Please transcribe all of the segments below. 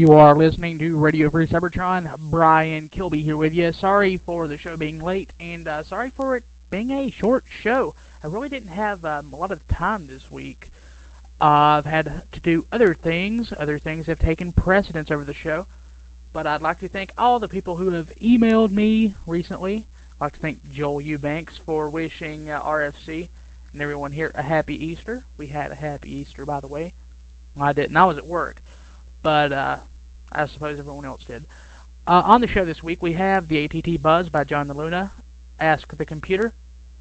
You are listening to Radio Free Cybertron. Brian Kilby here with you. Sorry for the show being late, and sorry for it being a short show. I really didn't have a lot of time this week. I've had to do other things. Other things have taken precedence over the show. But I'd like to thank all the people who have emailed me recently. I'd like to thank Joel Eubanks for wishing RFC and everyone here a happy Easter. We had a happy Easter, by the way. I didn't. I was at work. But I suppose everyone else did. On the show this week, we have the ATT Buzz by John the Luna, Ask the Computer,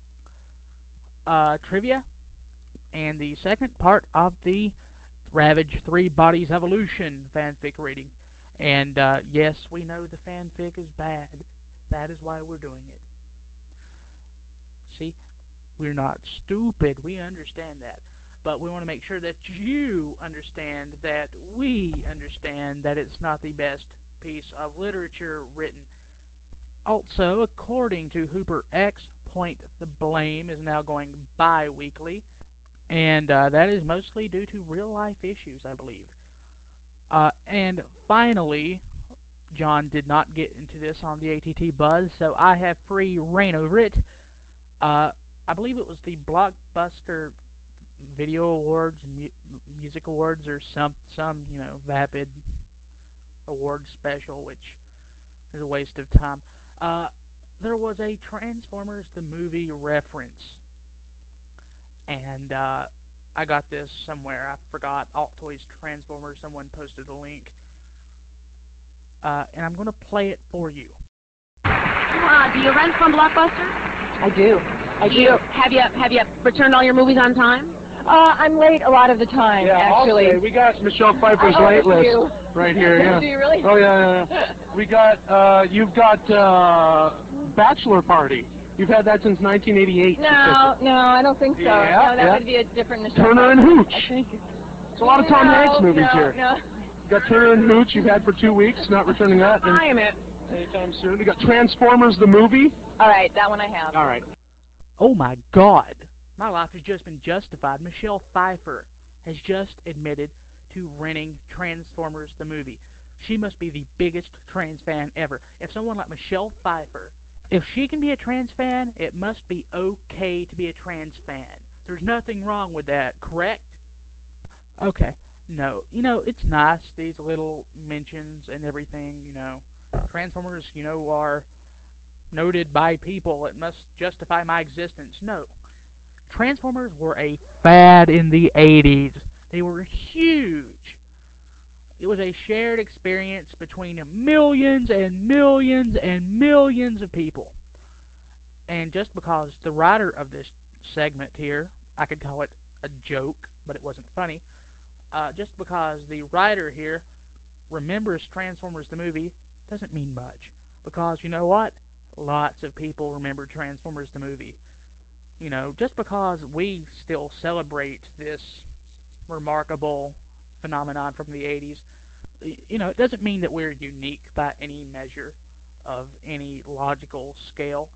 Trivia, and the second part of the Ravage 3 Bodies Evolution fanfic reading. And yes, we know the fanfic is bad. That is why we're doing it. See, we're not stupid. We understand that. But we want to make sure that you understand that we understand that it's not the best piece of literature written. Also, according to Hooper X, Point the Blame is now going bi-weekly, and that is mostly due to real-life issues, I believe. And finally, John did not get into this on the ATT Buzz, so I have free reign over it. I believe it was the Blockbuster Video Awards, Music Awards, or some vapid award special, which is a waste of time. There was a Transformers the movie reference, and I got this somewhere. I forgot. Altoids Transformers. Someone posted a link, and I'm going to play it for you. Do you rent from Blockbuster? I do. Have you returned all your movies on time? I'm late a lot of the time, actually. Okay. We got Michelle Pfeiffer's late list right here. Yeah. Do you really? Oh yeah. We got you've got Bachelor Party. You've had that since 1988. No, I don't think so. Yeah, no, that would be a different Michelle Turner and Pfeiffer, Hooch. I think. It's a lot of Tom Hanks movies here. No. You got Turner and Hooch. You've had for 2 weeks. Not returning that. I am it. Anytime soon. We got Transformers the movie. All right, that one I have. All right. Oh my God! My life has just been justified. Michelle Pfeiffer has just admitted to renting Transformers the movie. She must be the biggest trans fan ever. If someone like Michelle Pfeiffer, if she can be a trans fan, it must be okay to be a trans fan. There's nothing wrong with that, correct? Okay. No. It's nice, these little mentions and everything, Transformers, are noted by people. It must justify my existence. No. Transformers were a fad in the 80s. They were huge. It was a shared experience between millions and millions and millions of people. And just because the writer of this segment here, I could call it a joke, but it wasn't funny, just because the writer here remembers Transformers the movie doesn't mean much. Because you know what? Lots of people remember Transformers the movie. Just because we still celebrate this remarkable phenomenon from the 80s, it doesn't mean that we're unique by any measure of any logical scale.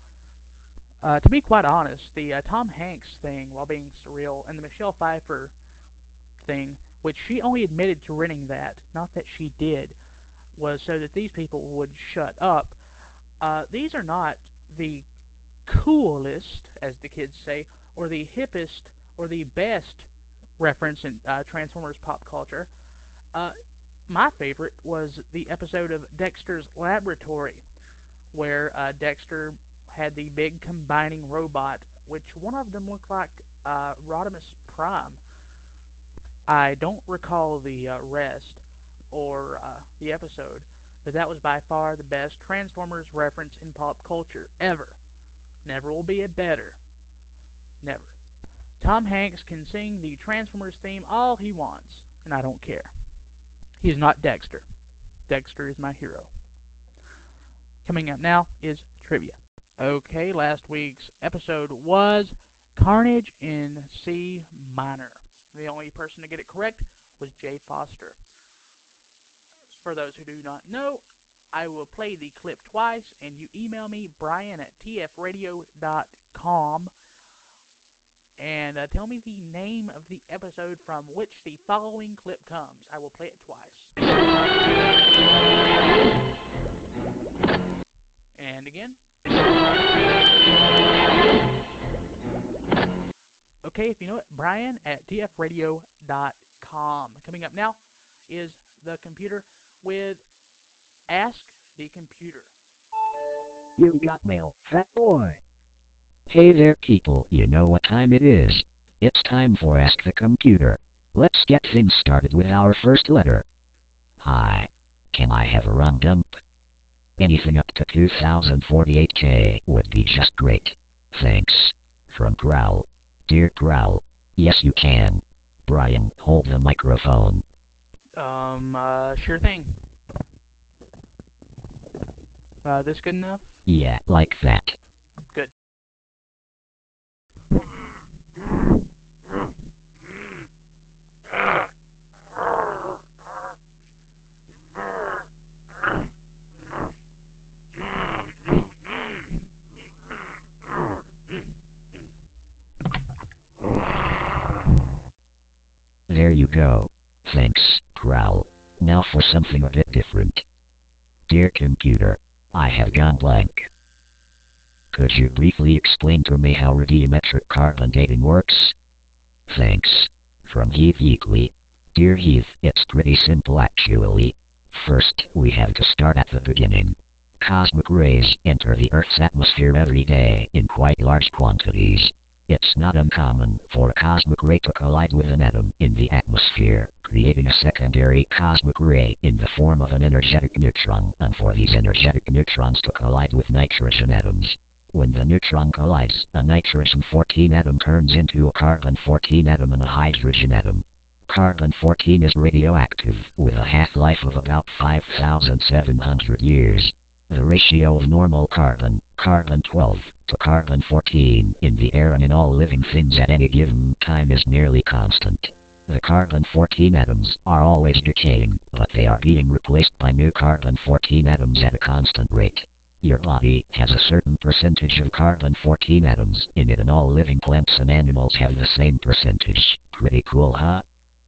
To be quite honest, the Tom Hanks thing, while being surreal, and the Michelle Pfeiffer thing, which she only admitted to renting that, not that she did, was so that these people would shut up. These are not the coolest, as the kids say, or the hippest, or the best reference in Transformers pop culture. My favorite was the episode of Dexter's Laboratory, where Dexter had the big combining robot, which one of them looked like Rodimus Prime. I don't recall the rest or the episode, but that was by far the best Transformers reference in pop culture ever. Never will be a better. Never. Tom Hanks can sing the Transformers theme all he wants, and I don't care. He's not Dexter. Dexter is my hero. Coming up now is trivia. Okay, last week's episode was Carnage in C minor. The only person to get it correct was Jay Foster. For those who do not know, I will play the clip twice, and you email me, Brian at tfradio.com, and tell me the name of the episode from which the following clip comes. I will play it twice. And again. Okay, if you know it, Brian at tfradio.com. Coming up now is The Computer with Ask the Computer. You got mail, fat boy. Hey there, people, you know what time it is. It's time for Ask the Computer. Let's get things started with our first letter. Hi. Can I have a rum dump? Anything up to 2048K would be just great. Thanks. From Growl. Dear Growl. Yes, you can. Brian, hold the microphone. Sure thing. This good enough? Yeah, like that. Good. There you go. Thanks, Growl. Now for something a bit different. Dear Computer, I have gone blank. Could you briefly explain to me how radiometric carbon dating works? Thanks. From Heath Weekly. Dear Heath, it's pretty simple actually. First, we have to start at the beginning. Cosmic rays enter the Earth's atmosphere every day in quite large quantities. It's not uncommon for a cosmic ray to collide with an atom in the atmosphere, creating a secondary cosmic ray in the form of an energetic neutron, and for these energetic neutrons to collide with nitrogen atoms. When the neutron collides, a nitrogen-14 atom turns into a carbon-14 atom and a hydrogen atom. Carbon-14 is radioactive, with a half-life of about 5,700 years. The ratio of normal carbon, carbon-12, to carbon-14 in the air and in all living things at any given time is nearly constant. The carbon-14 atoms are always decaying, but they are being replaced by new carbon-14 atoms at a constant rate. Your body has a certain percentage of carbon-14 atoms in it, and all living plants and animals have the same percentage. Pretty cool, huh?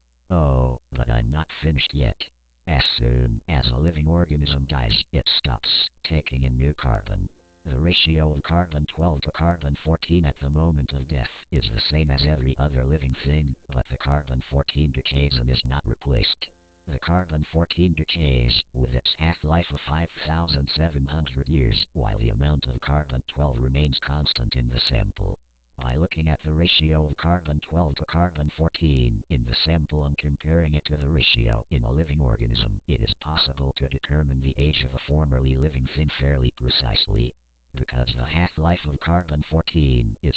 Oh, but I'm not finished yet. As soon as a living organism dies, it stops taking in new carbon. The ratio of carbon-12 to carbon-14 at the moment of death is the same as every other living thing, but the carbon-14 decays and is not replaced. The carbon-14 decays with its half-life of 5,700 years, while the amount of carbon-12 remains constant in the sample. By looking at the ratio of carbon-12 to carbon-14 in the sample and comparing it to the ratio in a living organism, it is possible to determine the age of a formerly living thing fairly precisely. Because the half-life of carbon-14 is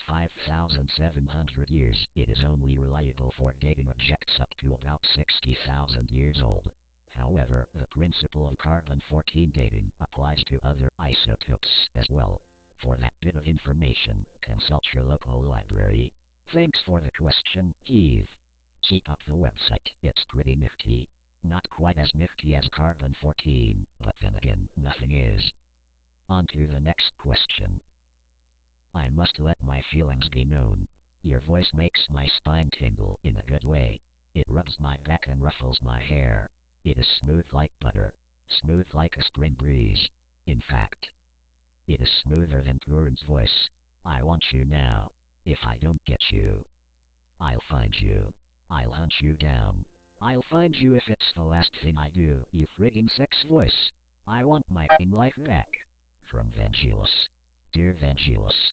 5,700 years, it is only reliable for dating objects up to about 60,000 years old. However, the principle of carbon-14 dating applies to other isotopes as well. For that bit of information, consult your local library. Thanks for the question, Heath. Keep up the website, it's pretty nifty. Not quite as nifty as carbon-14, but then again, nothing is. On to the next question. I must let my feelings be known. Your voice makes my spine tingle in a good way. It rubs my back and ruffles my hair. It is smooth like butter. Smooth like a spring breeze. In fact, it is smoother than Turin's voice. I want you now. If I don't get you, I'll find you. I'll hunt you down. I'll find you if it's the last thing I do, you frigging sex voice. I want my f***ing life back. From Vangelis. Dear Vangelis.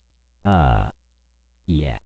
Yeah.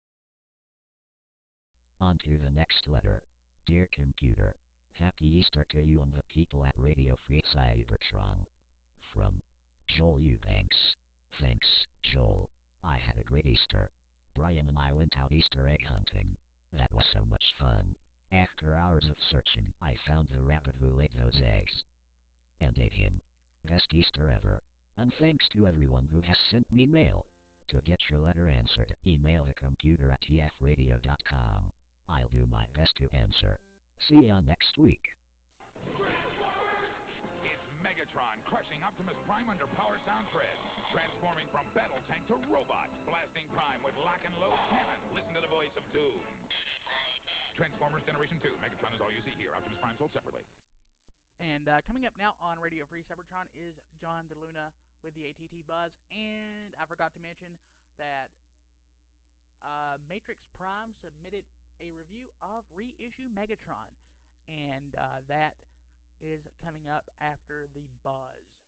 On to the next letter. Dear Computer. Happy Easter to you and the people at Radio Free Cybertron. From Joel Eubanks. Thanks, Joel. I had a great Easter. Brian and I went out Easter egg hunting. That was so much fun. After hours of searching, I found the rabbit who laid those eggs. And ate him. Best Easter ever. And thanks to everyone who has sent me mail. To get your letter answered, email thecomputer@tfradio.com. I'll do my best to answer. See ya next week. It's Megatron crushing Optimus Prime under Power Sound Fred, transforming from battle tank to robot, blasting Prime with lock and load cannon. Listen to the voice of Doom. Transformers Generation 2. Megatron is all you see here. Optimus Prime sold separately. And coming up now on Radio Free Cybertron is John DeLuna with the ATT Buzz. And I forgot to mention that Matrix Prime submitted a review of Reissue Megatron. And that is coming up after the buzz.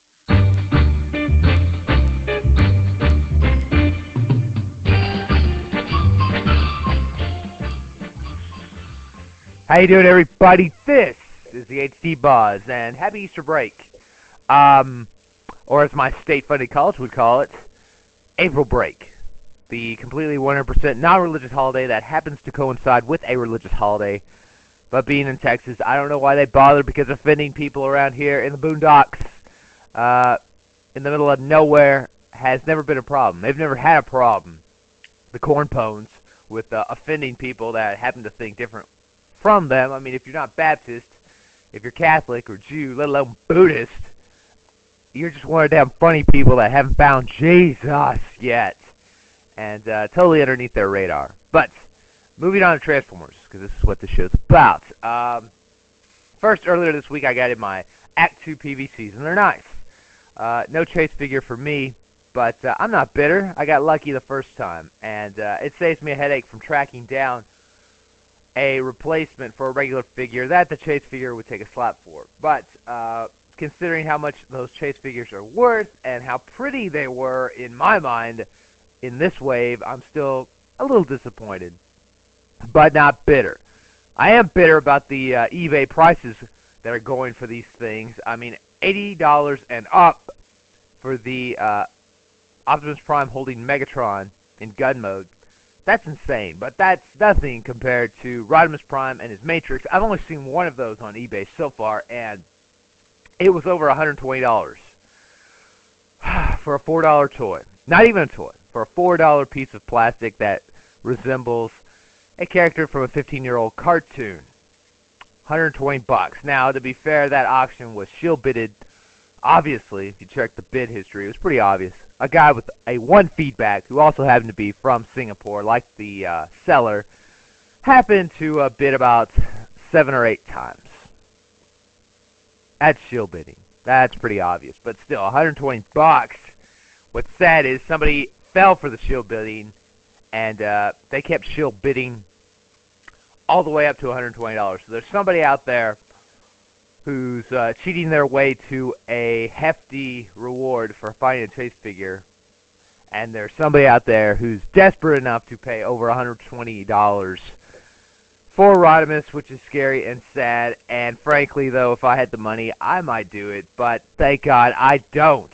How you doing, everybody? This is the HD Buzz, and happy Easter break. Or as my state-funded college would call it, April break. The completely 100% non-religious holiday that happens to coincide with a religious holiday. But being in Texas, I don't know why they bother, because offending people around here in the boondocks, in the middle of nowhere, has never been a problem. They've never had a problem, the cornpones, with offending people that happen to think different from them. I mean, if you're not Baptist, if you're Catholic or Jew, let alone Buddhist, you're just one of them funny people that haven't found Jesus yet, and totally underneath their radar. But moving on to Transformers, because this is what this show's about. First, earlier this week, I got in my Act 2 PVCs, and they're nice. No chase figure for me, but I'm not bitter. I got lucky the first time, and it saves me a headache from tracking down a replacement for a regular figure that the chase figure would take a slap for. But considering how much those chase figures are worth and how pretty they were in my mind in this wave, I'm still a little disappointed, but not bitter. I am bitter about the eBay prices that are going for these things. I mean, $80 and up for the Optimus Prime holding Megatron in gun mode. That's insane, but that's nothing compared to Rodimus Prime and his Matrix. I've only seen one of those on eBay so far, and it was over $120 for a $4 toy. Not even a toy, for a $4 piece of plastic that resembles a character from a 15-year-old cartoon. 120 bucks. Now, to be fair, that auction was shield bidded. Obviously, if you check the bid history, it was pretty obvious. A guy with a one feedback, who also happened to be from Singapore, like the seller, happened to bid about 7 or 8 times. That's shield bidding. That's pretty obvious. But still, 120 bucks. What's sad is somebody fell for the shield bidding, and they kept shield bidding all the way up to $120. So there's somebody out there who's cheating their way to a hefty reward for finding a chase figure, and there's somebody out there who's desperate enough to pay over $120 for Rodimus, which is scary and sad, and frankly, though, if I had the money, I might do it, but thank God I don't.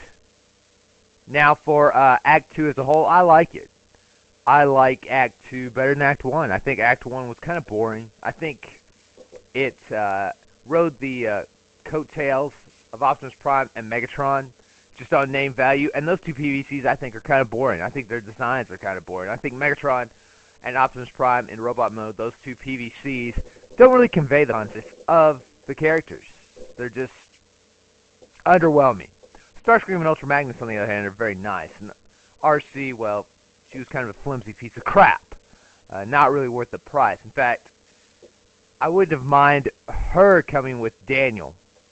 Now, for Act 2 as a whole, I like it. I like Act 2 better than Act 1. I think Act 1 was kind of boring. I think it rode the coattails of Optimus Prime and Megatron just on name value, and those two PVCs I think are kind of boring. I think their designs are kind of boring. I think Megatron and Optimus Prime in robot mode, those two PVCs, don't really convey the concept of the characters. They're just underwhelming. Starscream and Ultra Magnus, on the other hand, are very nice. And RC, well, she was kind of a flimsy piece of crap. Not really worth the price. In fact, I wouldn't have minded her coming with Daniel.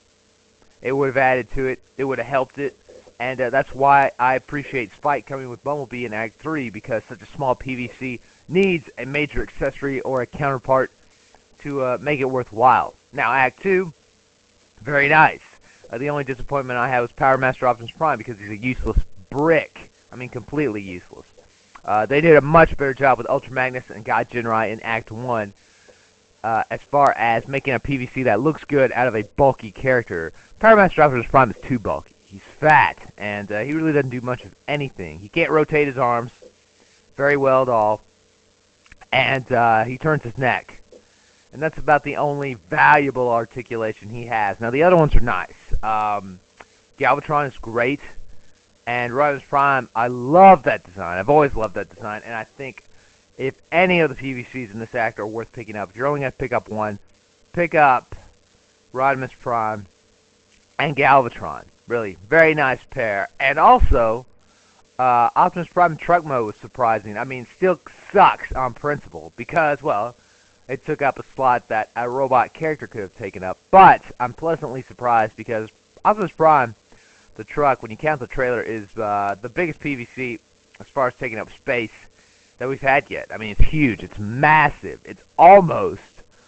It would have added to it. It would have helped it. And that's why I appreciate Spike coming with Bumblebee in Act 3, because such a small PVC needs a major accessory or a counterpart to make it worthwhile. Now, Act 2, very nice. The only disappointment I have was Power Master Optimus Prime, because he's a useless brick. I mean, completely useless. They did a much better job with Ultra Magnus and God Jinrai in Act 1, as far as making a PVC that looks good out of a bulky character. Power Master Optimus Prime is too bulky. He's fat, and he really doesn't do much of anything. He can't rotate his arms very well at all, and he turns his neck. And that's about the only valuable articulation he has. Now, the other ones are nice. Galvatron is great, and Rodimus Prime, I love that design. I've always loved that design, and I think if any of the PVCs in this act are worth picking up, if you're only going to pick up one, pick up Rodimus Prime and Galvatron. Really, very nice pair. And also, Optimus Prime Truck Mode was surprising. I mean, still sucks on principle because, well, it took up a slot that a robot character could have taken up. But I'm pleasantly surprised because Optimus Prime, the truck, when you count the trailer, is the biggest PVC as far as taking up space that we've had yet. I mean, it's huge. It's massive. It's almost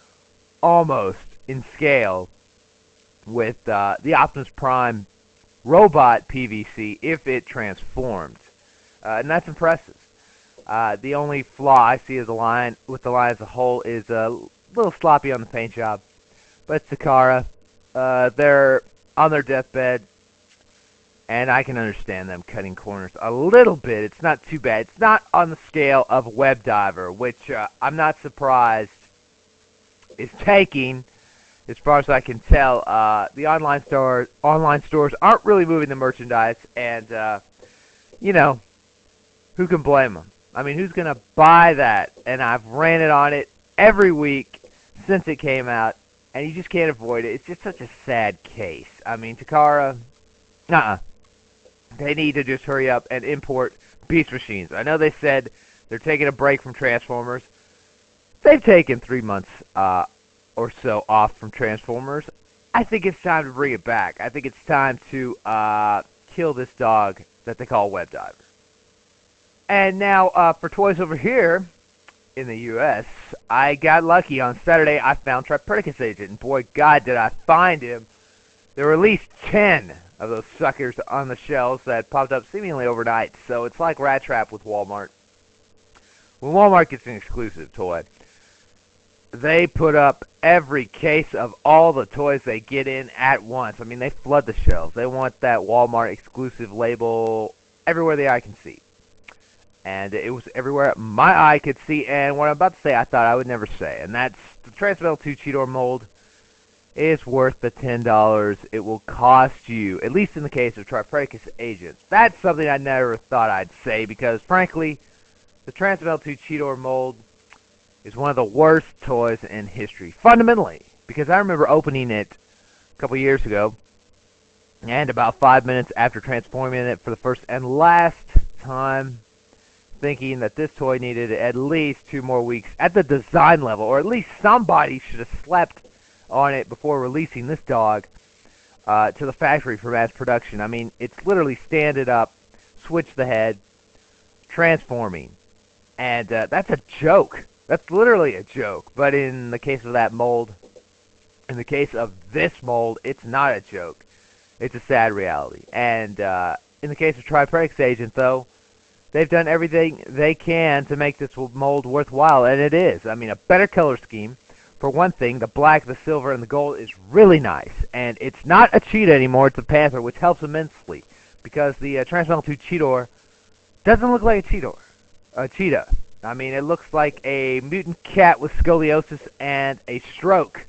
in scale with the Optimus Prime robot PVC if it transformed. And that's impressive. The only flaw I see with the line as a whole is a little sloppy on the paint job. But it's Takara. They're on their deathbed, and I can understand them cutting corners a little bit. It's not too bad. It's not on the scale of Web Diver, which I'm not surprised is taking, as far as I can tell. The online stores aren't really moving the merchandise, and you know, who can blame them? I mean, who's going to buy that? And I've ranted on it every week since it came out, and you just can't avoid it. It's just such a sad case. I mean, Takara, they need to just hurry up and import Beast Machines. I know they said they're taking a break from Transformers. They've taken 3 months or so off from Transformers. I think it's time to bring it back. I think it's time to kill this dog that they call Web Diver. And now, for toys over here in the U.S., I got lucky. On Saturday, I found Tripredacus Agent, and boy, God, did I find him. There were at least 10 of those suckers on the shelves that popped up seemingly overnight, so it's like Rat Trap with Walmart. When Walmart gets an exclusive toy, they put up every case of all the toys they get in at once. I mean, they flood the shelves. They want that Walmart exclusive label everywhere the eye can see. And it was everywhere my eye could see, and what I'm about to say I thought I would never say, and that's the Transmetal 2 Cheetor mold is worth the $10 it will cost you, at least in the case of Tripredacus Agents. That's something I never thought I'd say, because frankly, the Transmetal 2 Cheetor mold is one of the worst toys in history, fundamentally, because I remember opening it a couple years ago, and about 5 minutes after transforming it for the first and last time, thinking that this toy needed at least 2 more weeks at the design level, or at least somebody should have slept on it before releasing this dog to the factory for mass production. I mean, it's literally stand it up, switch the head, transforming, and that's a joke. That's literally a joke. But in the case of that mold, in the case of this mold, it's not a joke. It's a sad reality. And in the case of Tripredacus Agent, though, they've done everything they can to make this mold worthwhile, and it is. I mean, a better color scheme. For one thing, the black, the silver, and the gold is really nice. And it's not a cheetah anymore, it's a panther, which helps immensely. Because the Transmetal 2 Cheetor doesn't look like a cheetah. I mean, it looks like a mutant cat with scoliosis and a stroke.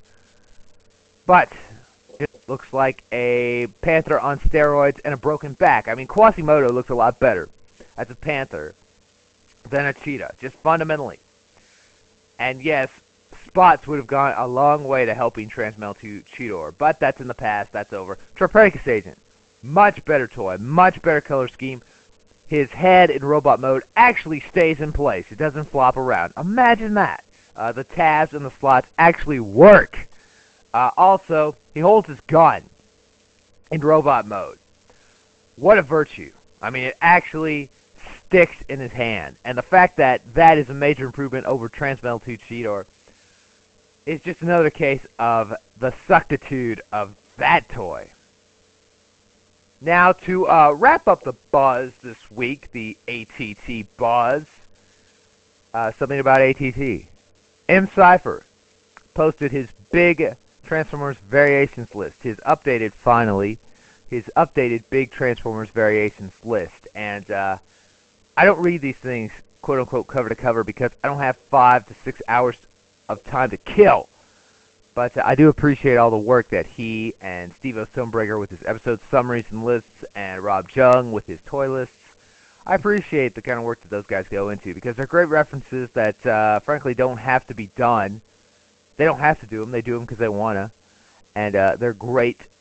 But it looks like a panther on steroids and a broken back. I mean, Quasimodo looks a lot better as a panther than a cheetah, just fundamentally. And yes, spots would have gone a long way to helping Transmetal 2 Cheetor, but that's in the past, that's over. Tripredacus Agent, much better toy, much better color scheme. His head in robot mode actually stays in place. It doesn't flop around. Imagine that. The tabs and the slots actually work. Also, he holds his gun in robot mode. What a virtue. I mean, it actually sticks in his hand. And the fact that that is a major improvement over Transmetal 2 Cheetor is just another case of the suctitude of that toy. Now, to wrap up the buzz this week, the ATT buzz, something about ATT. M. Cypher posted his big Transformers Variations list, his updated, finally, his updated big Transformers Variations list. And I don't read these things, quote-unquote, cover to cover, because I don't have 5 to 6 hours of time to kill. But I do appreciate all the work that he and Steve-O Stonebreaker with his episode summaries and lists, and Rob Jung with his toy lists. I appreciate the kind of work that those guys go into, because they're great references that, frankly, don't have to be done. They don't have to do them. They do them because they want to. And they're great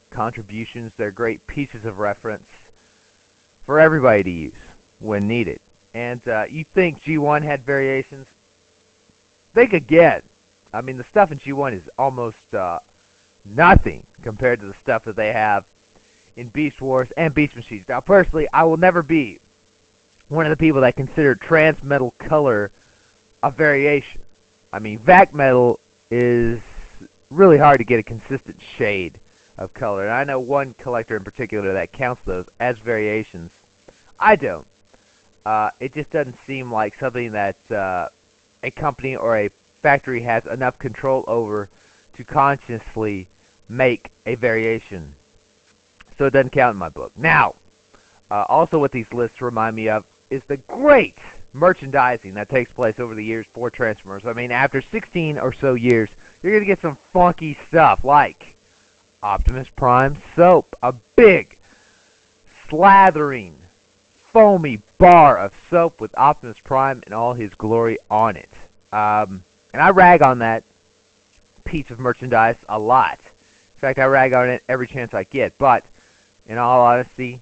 contributions. They're great pieces of reference for everybody to use when needed. And you think G1 had variations? Think again. I mean, the stuff in G1 is almost nothing compared to the stuff that they have in Beast Wars and Beast Machines. Now, personally, I will never be one of the people that consider trans metal color a variation. I mean, vac metal is really hard to get a consistent shade of color. And I know one collector in particular that counts those as variations. I don't. It just doesn't seem like something that a company or a factory has enough control over to consciously make a variation. So it doesn't count in my book. Now, also what these lists remind me of is the great merchandising that takes place over the years for Transformers. I mean, after 16 or so years, you're going to get some funky stuff like Optimus Prime soap, a big, slathering, foamy bar of soap with Optimus Prime in all his glory on it. And I rag on that piece of merchandise a lot. In fact, I rag on it every chance I get. But, in all honesty,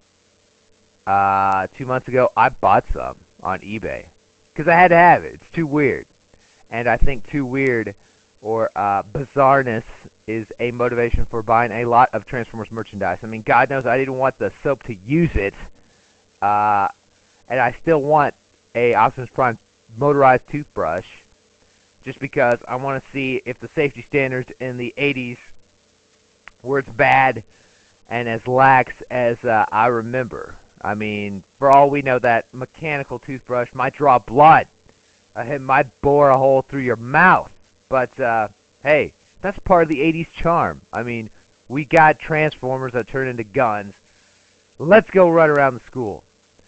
2 months ago, I bought some on eBay. Because I had to have it. It's too weird. And I think too weird or bizarreness is a motivation for buying a lot of Transformers merchandise. I mean, God knows I didn't want the soap to use it. And I still want a Optimus Prime motorized toothbrush just because I want to see if the safety standards in the 80s were as bad and as lax as I remember. I mean, for all we know, that mechanical toothbrush might draw blood. It might bore a hole through your mouth. But, hey, that's part of the 80s charm. I mean, we got Transformers that turn into guns. Let's go run around the school.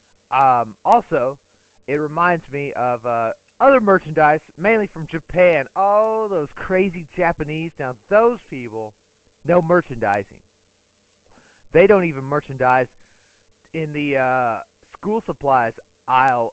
Also, it reminds me of other merchandise, mainly from Japan. Oh, those crazy Japanese. Now, those people, no merchandising. They don't even merchandise in the school supplies aisle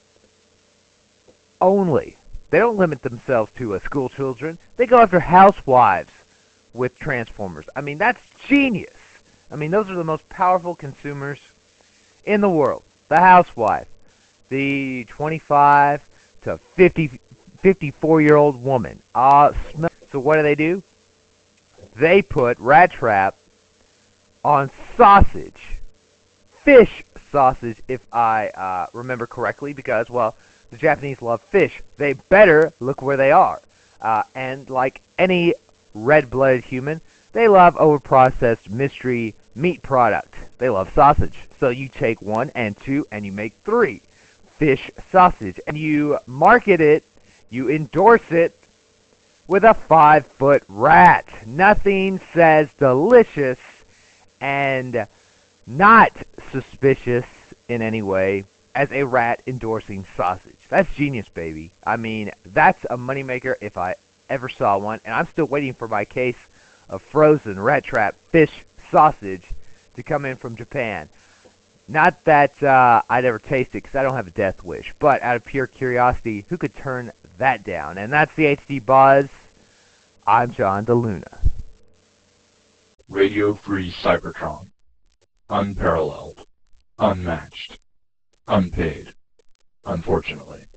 only. They don't limit themselves to school children. They go after housewives with Transformers. I mean, that's genius. I mean, those are the most powerful consumers in the world. The housewife. The 25 to 54-year-old woman. So what do? They put Rat Trap on sausage. Fish sausage, if I remember correctly, because, well, the Japanese love fish. They better look where they are. And like any red-blooded human, they love overprocessed mystery meat product. They love sausage. So you take 1 and 2 and you make 3 fish sausage. And you market it, you endorse it with a 5-foot rat. Nothing says delicious and not suspicious in any way as a rat endorsing sausage. That's genius, baby. I mean, that's a moneymaker if I ever saw one. And I'm still waiting for my case of frozen Rat Trap fish sausage to come in from Japan. Not that I'd ever taste it, because I don't have a death wish. But out of pure curiosity, who could turn that down? And that's the HD Buzz. I'm John DeLuna. Radio Free Cybertron. Unparalleled. Unmatched. Unpaid. Unfortunately.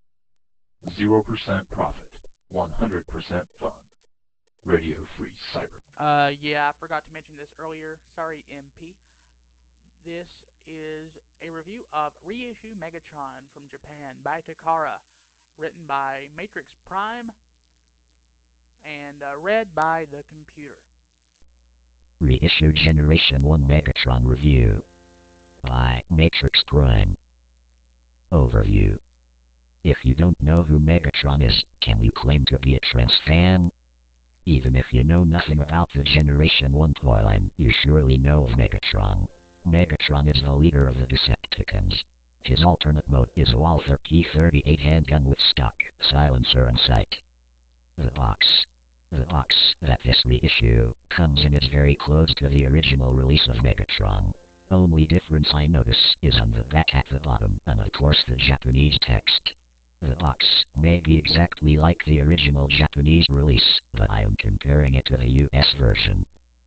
0% profit. 100% fun. Radio Free Cybertron. Yeah, I forgot to mention this earlier. Sorry, MP. This is a review of Reissue Megatron from Japan by Takara, written by Matrix Prime, and read by the computer. Reissue Generation 1 Megatron Review by Matrix Prime. Overview. If you don't know who Megatron is, can you claim to be a Trans fan? Even if you know nothing about the Generation 1 toyline, you surely know of Megatron. Megatron is the leader of the Decepticons. His alternate mode is a Walther P-38 handgun with stock silencer and sight. The box that this reissue comes in is very close to the original release of Megatron. Only difference I notice is on the back at the bottom, and of course the Japanese text. The box may be exactly like the original Japanese release, but I am comparing it to the US version.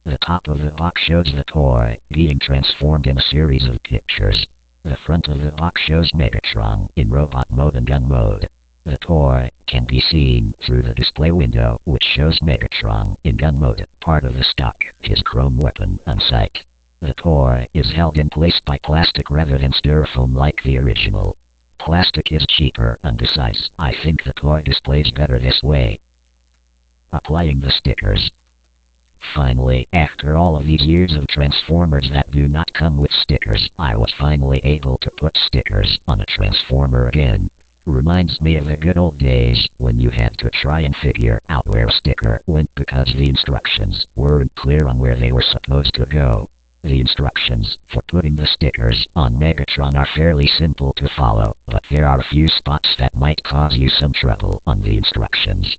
The top of the box shows the toy being transformed in a series of pictures. The front of the box shows Megatron in robot mode and gun mode. The toy can be seen through the display window, which shows Megatron in gun mode, part of the stock, his chrome weapon, and sight. The toy is held in place by plastic rather than styrofoam like the original. Plastic is cheaper, and besides, I think the toy displays better this way. Applying the stickers. Finally, after all of these years of Transformers that do not come with stickers, I was finally able to put stickers on a Transformer again. Reminds me of the good old days when you had to try and figure out where a sticker went because the instructions weren't clear on where they were supposed to go. The instructions for putting the stickers on Megatron are fairly simple to follow, but there are a few spots that might cause you some trouble on the instructions.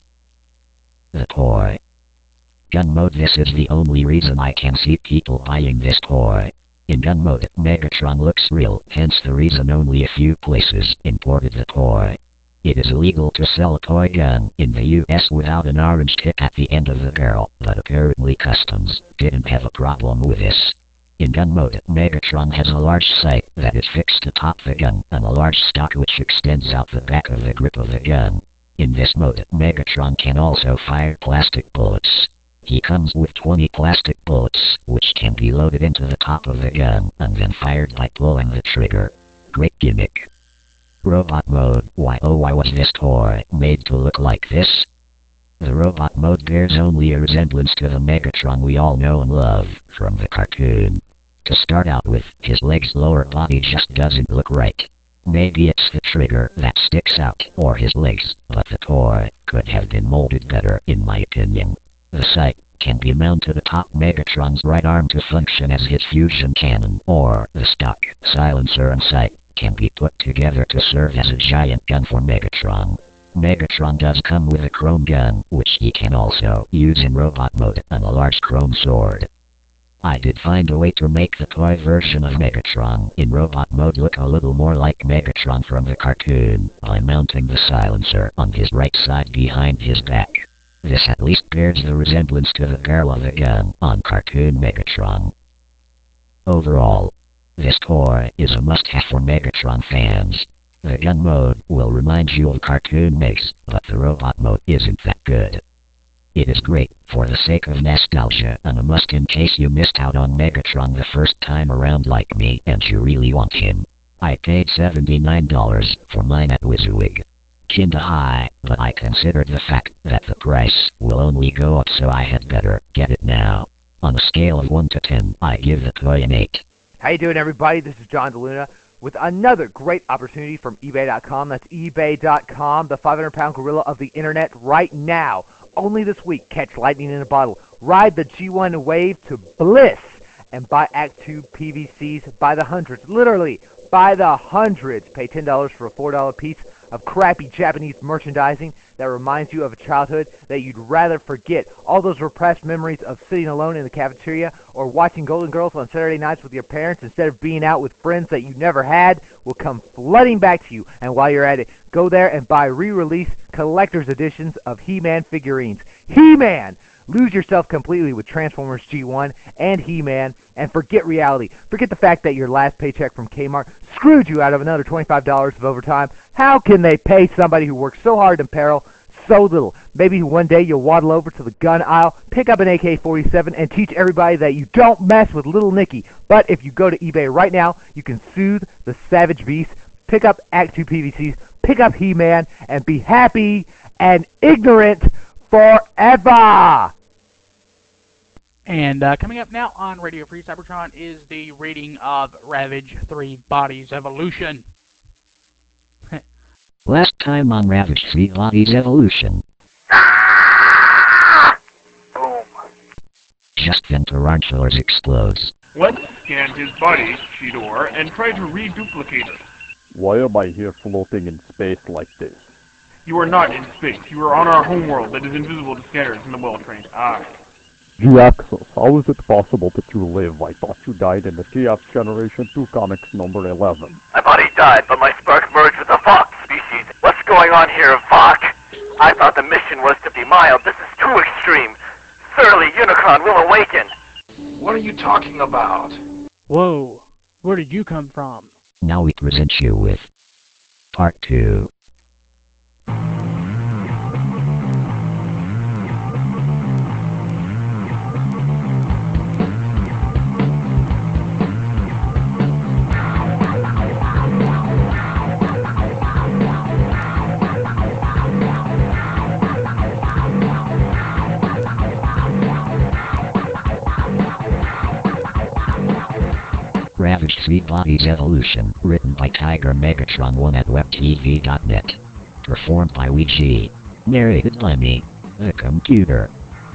The toy. Gun mode. This is the only reason I can see people buying this toy. In gun mode, Megatron looks real, hence the reason only a few places imported the toy. It is illegal to sell a toy gun in the US without an orange tip at the end of the barrel, but apparently Customs didn't have a problem with this. In gun mode, Megatron has a large sight that is fixed atop the gun, and a large stock which extends out the back of the grip of the gun. In this mode, Megatron can also fire plastic bullets. He comes with 20 plastic bullets, which can be loaded into the top of the gun, and then fired by pulling the trigger. Great gimmick. Robot mode. Why oh why was this toy made to look like this? The robot mode bears only a resemblance to the Megatron we all know and love from the cartoon. To start out with, his leg's lower body just doesn't look right. Maybe it's the trigger that sticks out, or his legs, but the toy could have been molded better in my opinion. The sight can be mounted atop Megatron's right arm to function as his fusion cannon, or the stock silencer and sight can be put together to serve as a giant gun for Megatron. Megatron does come with a chrome gun, which he can also use in robot mode, and a large chrome sword. I did find a way to make the toy version of Megatron in robot mode look a little more like Megatron from the cartoon by mounting the silencer on his right side behind his back. This at least bears the resemblance to the barrel of the gun on cartoon Megatron. Overall, this toy is a must-have for Megatron fans. The gun mode will remind you of cartoon Megs, but the robot mode isn't that good. It is great for the sake of nostalgia and a must in case you missed out on Megatron the first time around like me and you really want him. I paid $79 for mine at WYSIWYG. Kinda high, but I considered the fact that the price will only go up, so I had better get it now. On a scale of 1 to 10, I give the toy an 8. How you doing, everybody? This is John DeLuna with another great opportunity from eBay.com. That's eBay.com, the 500-pound gorilla of the internet right now. Only this week, catch lightning in a bottle. Ride the G1 wave to bliss and buy Act 2 PVCs by the hundreds. Literally, by the hundreds. Pay $10 for a $4 piece of crappy Japanese merchandising that reminds you of a childhood that you'd rather forget. All those repressed memories of sitting alone in the cafeteria or watching Golden Girls on Saturday nights with your parents instead of being out with friends that you never had will come flooding back to you. And while you're at it, go there and buy re-release collector's editions of He-Man figurines. He-Man! Lose yourself completely with Transformers G1 and He-Man, and forget reality. Forget the fact that your last paycheck from Kmart screwed you out of another $25 of overtime. How can they pay somebody who works so hard in peril so little? Maybe one day you'll waddle over to the gun aisle, pick up an AK-47, and teach everybody that you don't mess with Little Nicky. But if you go to eBay right now, you can soothe the savage beast, pick up Act 2 PVCs, pick up He-Man, and be happy and ignorant forever! And coming up now on Radio Free Cybertron is the reading of Ravage 3 Bodies Evolution. Last time on Ravage 3 Bodies Evolution. Boom. Just then Tarantulas explodes. Let's scan his body, Cheetor, and try to reduplicate it. Why am I here floating in space like this? You are not in space. You are on our homeworld that is invisible to scanners and the well-trained eye. G-Axis, how is it possible that you live? I thought you died in the TF Generation 2 Comics number 11. My body died, but my spark merged with the Vox species. What's going on here, Vox? I thought the mission was to be mild. This is too extreme. Surly Unicron will awaken. What are you talking about? Whoa, where did you come from? Now we present you with Part 2. Ravage 3 Bodies Evolution, written by Tiger Megatron 1 at WebTV.net. Performed by Ouija. Narrated by me, the computer.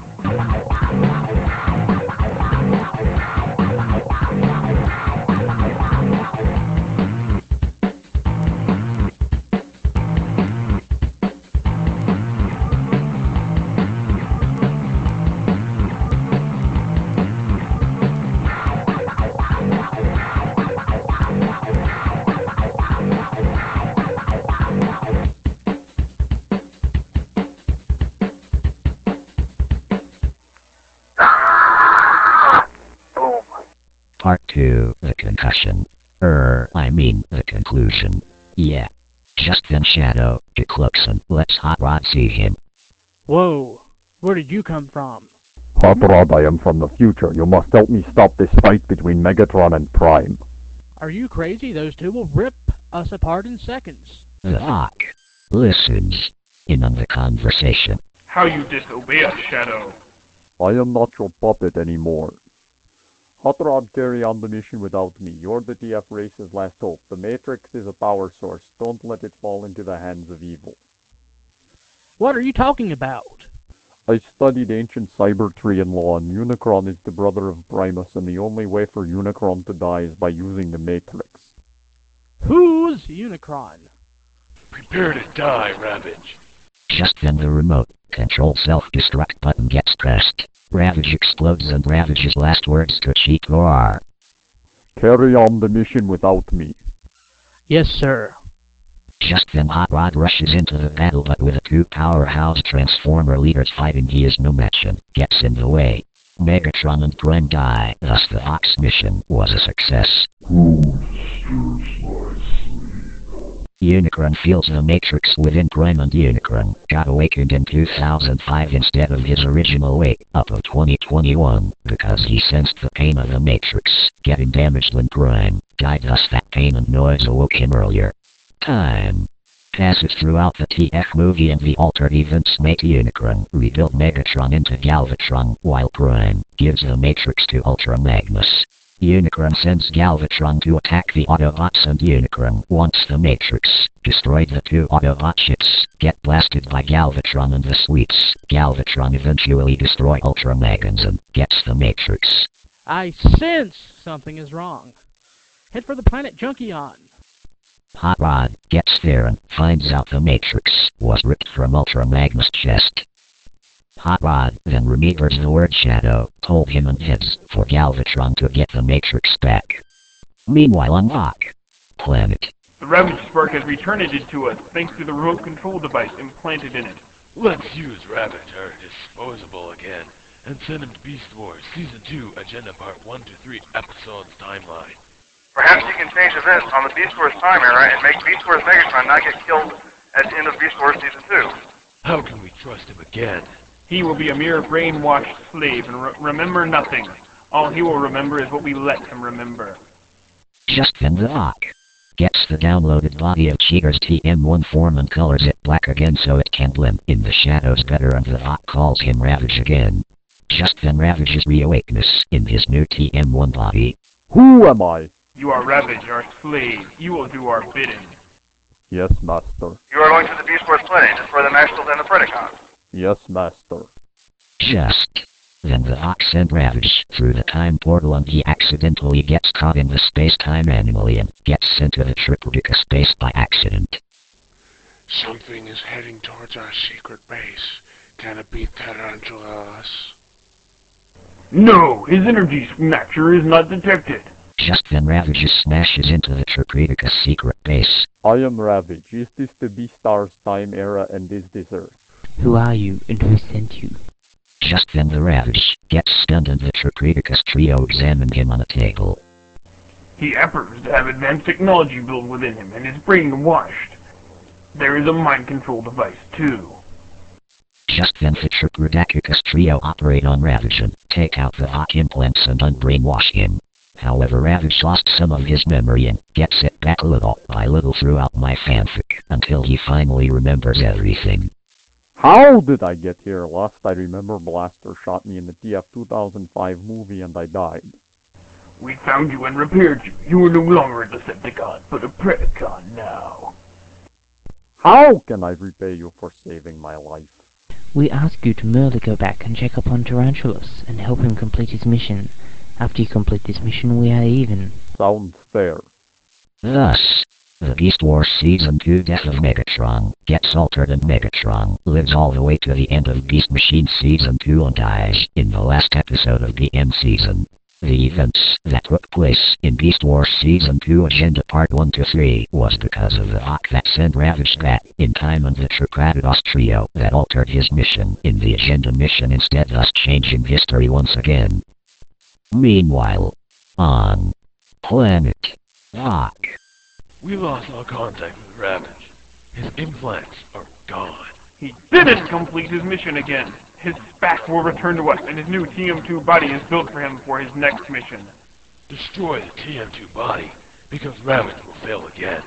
Part 2, the concussion. I mean the conclusion. Yeah. Just then Shadow, DeCluxon, let's Hot Rod see him. Whoa, where did you come from? Hot Rod, I am from the future. You must help me stop this fight between Megatron and Prime. Are you crazy? Those two will rip us apart in seconds. The Hawk listens in on the conversation. How you disobey us, Shadow. I am not your puppet anymore. Hot Rod, carry on the mission without me. You're the TF race's last hope. The Matrix is a power source. Don't let it fall into the hands of evil. What are you talking about? I studied ancient Cybertrean law, and Unicron is the brother of Primus, and the only way for Unicron to die is by using the Matrix. Who's Unicron? Prepare to die, Ravage. Just then the remote control self-destruct button gets pressed. Ravage explodes and Ravage's last words to Chico are, carry on the mission without me. Yes, sir. Just then Hot Rod rushes into the battle, but with the two powerhouse Transformer leaders fighting, he is no match and gets in the way. Megatron and Prime die, thus the Hawk's mission was a success. Unicron feels the Matrix within Prime, and Unicron got awakened in 2005 instead of his original wake up of 2021 because he sensed the pain of the Matrix getting damaged when Prime died, thus that pain and noise awoke him earlier. Time passes throughout the TF movie, and the altered events make Unicron rebuild Megatron into Galvatron while Prime gives the Matrix to Ultra Magnus. Unicron sends Galvatron to attack the Autobots, and Unicron wants the Matrix destroyed. The two Autobot ships get blasted by Galvatron and the Sweets. Galvatron eventually destroy Ultra Magnus and gets the Matrix. I sense something is wrong. Head for the planet Junkion. Hot Rod gets there and finds out the Matrix was ripped from Ultra Magnus' chest. Hot Rod then remembers the word Shadow told him and heads for Galvatron to get the Matrix back. Meanwhile on Hawk Planet, The Ravage Spark has returned it to us thanks to the remote control device implanted in it. Let's use Ravage, our disposable again, and send him to Beast Wars Season 2, Agenda Part 1 to 3, Episodes Timeline. Perhaps you can change events on the Beast Wars time era and make Beast Wars Megatron not get killed at the end of Beast Wars Season 2. How can we trust him again? He will be a mere brainwashed slave and remember nothing. All he will remember is what we let him remember. Just then the Hawk gets the downloaded body of Cheetor's TM1 form and colors it black again so it can blend in the shadows better, and the Hawk calls him Ravage again. Just then Ravage's reawakens in his new TM1 body. Who am I? You are Ravage, our slave. You will do our bidding. Yes, Master. You are going to the Beast Wars planet just for the Maxwell and the Predacons. Yes, Master. Just then the Hawk sent Ravage through the time portal, and he accidentally gets caught in the space-time anomaly and gets sent to the Triplica space by accident. Something is heading towards our secret base. Can it be Tarantulas? No, his energy snatcher is not detected. Just then Ravage smashes into the Triplica secret base. I am Ravage. Is this the Beastars time era, and is this Earth? Who are you, and who sent you? Just then the Ravage gets stunned and the Tricriticus trio examine him on a table. He appears to have advanced technology built within him and is brainwashed. There is a mind control device, too. Just then the Tricriticus trio operate on Ravage and take out the Hawk implants and unbrainwash him. However, Ravage lost some of his memory and gets it back little by little throughout my fanfic, until he finally remembers everything. How did I get here? Last I remember, Blaster shot me in the TF-2005 movie and I died. We found you and repaired you. You are no longer a Decepticon, but a Predacon now. How can I repay you for saving my life? We ask you to merely go back and check up on Tarantulas and help him complete his mission. After you complete this mission, we are even. Sounds fair. Thus, the Beast Wars Season 2 Death of Megatron gets altered and Megatron lives all the way to the end of Beast Machine Season 2 and dies in the last episode of the end season. The events that took place in Beast Wars Season 2 Agenda Part 1 to 3 was because of the Hawk that sent Ravage back in time and the Tricriticus trio that altered his mission in the Agenda mission instead, thus changing history once again. Meanwhile, on Planet Hawk, we lost all contact with Ravage. His implants are gone. He didn't complete his mission again. His SPAC will return to us, and his new TM2 body is built for him for his next mission. Destroy the TM2 body, because Ravage will fail again.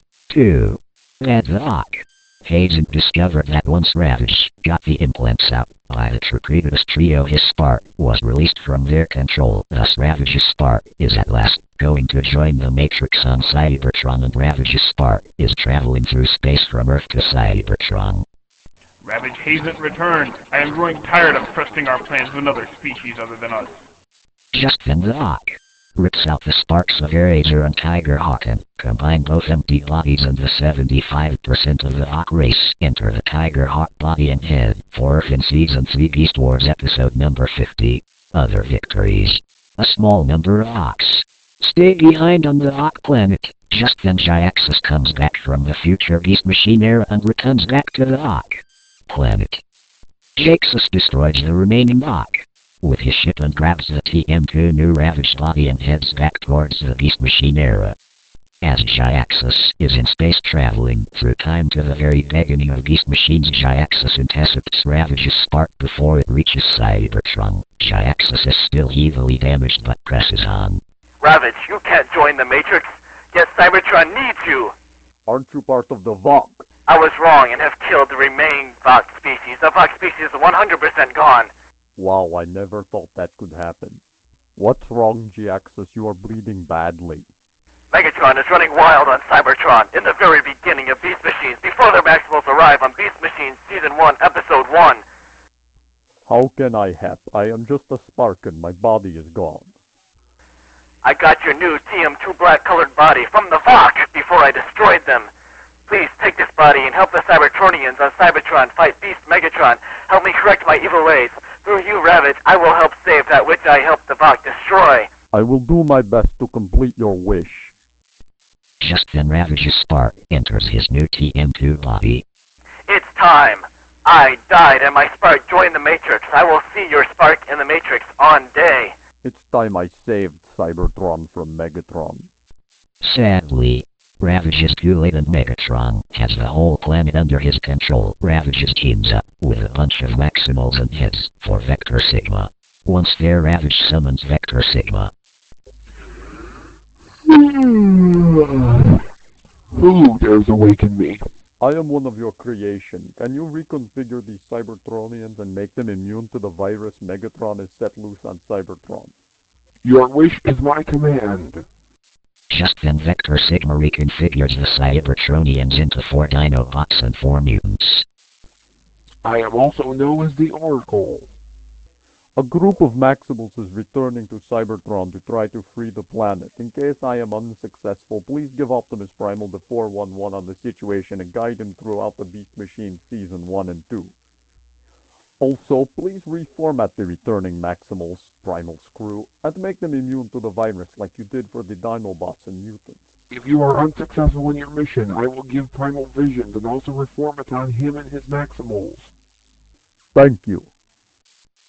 2. At the Hawk, Agent discovered that once Ravage got the implants out by the Tricriticus trio, his spark was released from their control. Thus Ravage's spark is at last going to join the Matrix on Cybertron, and Ravage's spark is traveling through space from Earth to Cybertron. Ravage hasn't returned. I am growing tired of trusting our plans to another species other than us. Just then the Hawk rips out the sparks of Eraser and Tiger Hawk and combine both empty bodies, and the 75% of the Hawk race enter the Tiger Hawk body and head for Earth in Season 3 Beast Wars episode number 50. Other victories. A small number of Hawks stay behind on the Hawk planet. Just then Jyaxus comes back from the future Beast Machine era and returns back to the Hawk planet. Jyaxus destroys the remaining Hawk with his ship and grabs the TM2 new Ravage body and heads back towards the Beast Machine era. As Jyaxus is in space traveling through time to the very beginning of Beast Machines, Jyaxus intercepts Ravage's spark before it reaches Cybertron. Jyaxus is still heavily damaged but presses on. Ravage, you can't join the Matrix, yet Cybertron needs you. Aren't you part of the Vok? I was wrong and have killed the remaining Vok species. The Vok species is 100% gone. Wow, I never thought that could happen. What's wrong, Jyaxus? You are bleeding badly. Megatron is running wild on Cybertron in the very beginning of Beast Machines, before their Maximals arrive on Beast Machines Season 1, Episode 1. How can I help? I am just a spark and my body is gone. I got your new TM2 black-colored body from the Vok before I destroyed them. Please take this body and help the Cybertronians on Cybertron fight Beast Megatron. Help me correct my evil ways. Through you, Ravage, I will help save that which I helped the Vok destroy. I will do my best to complete your wish. Just then Ravage's spark enters his new TM2 body. It's time. I died and my spark joined the Matrix. I will see your spark in the Matrix on day. It's time I saved Cybertron from Megatron. Sadly, Ravage is too late and Megatron has the whole planet under his control. Ravage teams up with a bunch of Maximals and heads for Vector Sigma. Once there, Ravage summons Vector Sigma. Who dares awaken me? I am one of your creation. Can you reconfigure these Cybertronians and make them immune to the virus Megatron has set loose on Cybertron? Your wish is my command. Just then Vector Sigma reconfigures the Cybertronians into 4 Dinobots and 4 mutants. I am also known as the Oracle. A group of Maximals is returning to Cybertron to try to free the planet. In case I am unsuccessful, please give Optimus Primal the 411 on the situation and guide him throughout the Beast Machine Season 1 and 2. Also, please reformat the returning Maximals, Primal's crew, and make them immune to the virus like you did for the Dinobots and mutants. If you are unsuccessful in your mission, I will give Primal visions and also reformat on him and his Maximals. Thank you.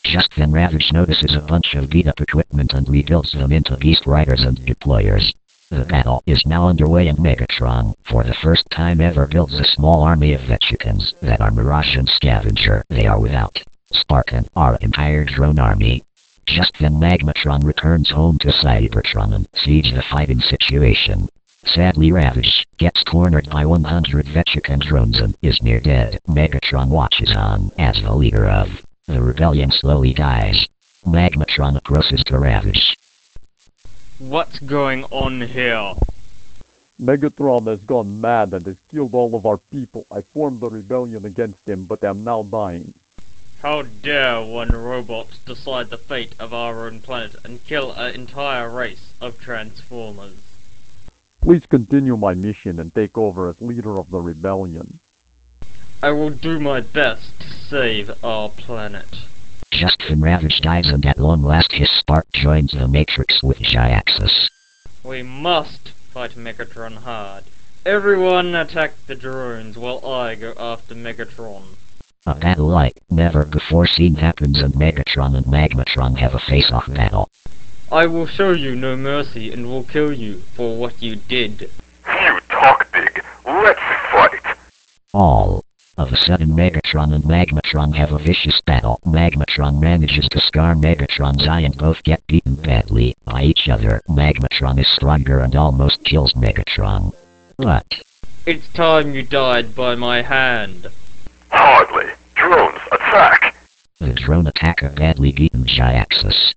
Just then Ravage notices a bunch of beat-up equipment and rebuilds them into Beast Riders and deployers. The battle is now underway and Megatron, for the first time ever, builds a small army of Vetricans that are Mirage and Scavenger. They are without Spartan, our entire drone army. Just then Magmatron returns home to Cybertron and sees the fighting situation. Sadly, Ravage gets cornered by 100 Vetrican drones and is near dead. Megatron watches on as the leader of the rebellion slowly dies. Magmatron approaches to Ravage. What's going on here? Megatron has gone mad and has killed all of our people. I formed the rebellion against him, but am now dying. How dare one robot decide the fate of our own planet and kill an entire race of Transformers? Please continue my mission and take over as leader of the rebellion. I will do my best to save our planet. Just then Ravage dies and at long last his spark joins the Matrix with Jyaxus. We must fight Megatron hard. Everyone attack the drones while I go after Megatron. A battle like never before seen happens and Megatron and Magmatron have a face-off battle. I will show you no mercy and will kill you for what you did. You talk big. Let's fight. All of a sudden Megatron and Magmatron have a vicious battle. Magmatron manages to scar Megatron's eye and both get beaten badly by each other. Magmatron is stronger and almost kills Megatron. But it's time you died by my hand. Hardly. Drones, attack! The drone attack a badly beaten Jyaxus.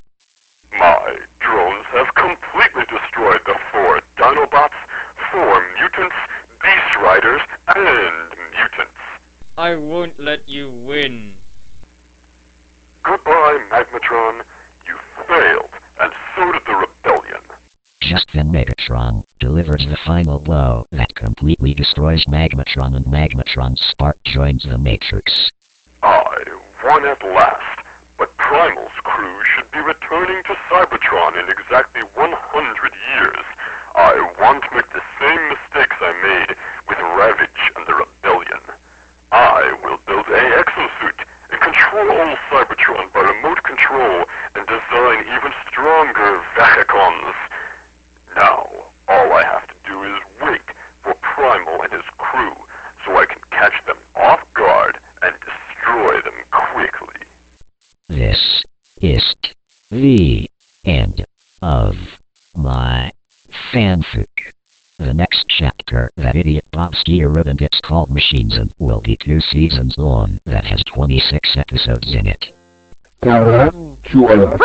My drones have completely destroyed the 4 Dinobots, 4 mutants, Beast Riders, and mutants. I won't let you win. Goodbye, Magmatron. You failed, and so did the rebellion. Just then Megatron delivers the final blow that completely destroys Magmatron and Magmatron's spark joins the Matrix. I won at last, but Primal's crew should be returning to Cybertron in exactly 100 years. I won't make the same mistakes I made with Ravage and the rebellion. I will build a exosuit and control Cybertron by remote control and design even stronger Vehicons. Now, all I have to do is wait for Primal and his crew so I can catch them off guard and destroy them quickly. This is the end of my fanfic. The next chapter that Idiot Bob Skier wrote and gets called Machines and will be 2 seasons long that has 26 episodes in it. Tarantulas.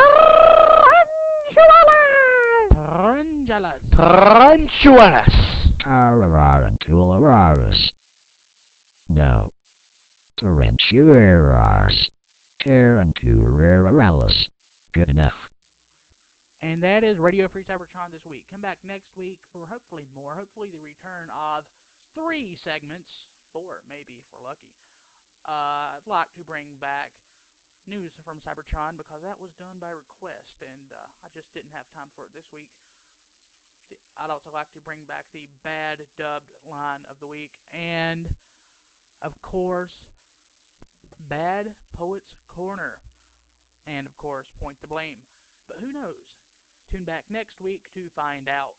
Tarantulas. No. Tarantulas. Tarantulas. Good enough. And that is Radio Free Cybertron this week. Come back next week for hopefully more. Hopefully the return of 3 segments. 4, maybe, if we're lucky. I'd like to bring back news from Cybertron because that was done by request, and I just didn't have time for it this week. I'd also like to bring back the bad dubbed line of the week, and, of course, Bad Poets Corner. And, of course, Point the Blame. But who knows? Tune back next week to find out.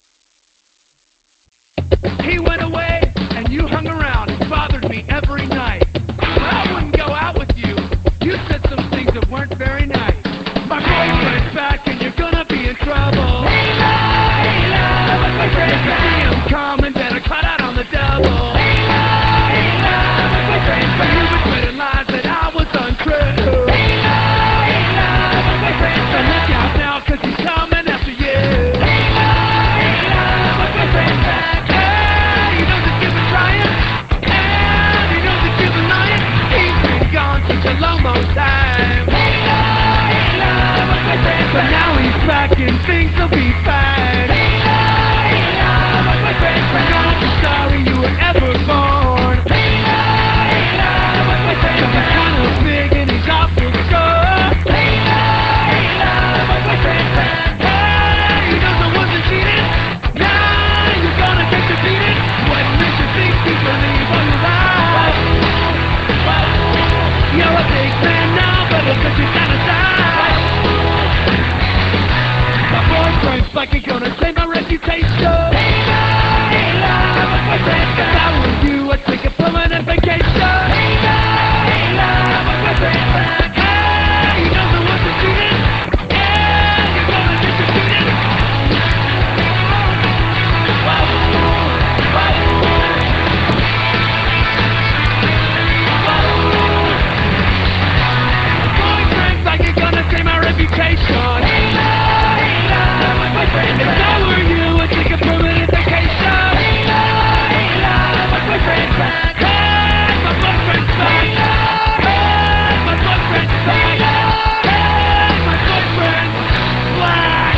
He went away, and you hung around and bothered me every night. But I wouldn't go out with you. You said some things that weren't very nice. My boyfriend's back, and you're gonna be in trouble. If you see him coming, better cut out on the double. But you were spitting lies that I was untrue. And look out now, 'cause he's coming after you. Hey, he knows that you've been trying. And he knows that you've been lying. He's been gone such a long time. But now he's back and things will be fine. like you're gonna save my reputation. Hey, love, what's my friend? If I were you, I'd take a permanent vacation. Hey, love, what's my friend? Hey, you know the ones that shoot it? Yeah, you're gonna get to shoot it. Boyfriend's like you're gonna save my reputation. Hey, love, what's my friend? If I were you, I'd take a permanent vacation. Hey, love, what's my friend? Hey, my boyfriend's back. Hey, my boyfriend's back. Hey, my boyfriend's black.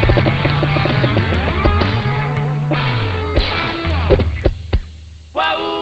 Wow.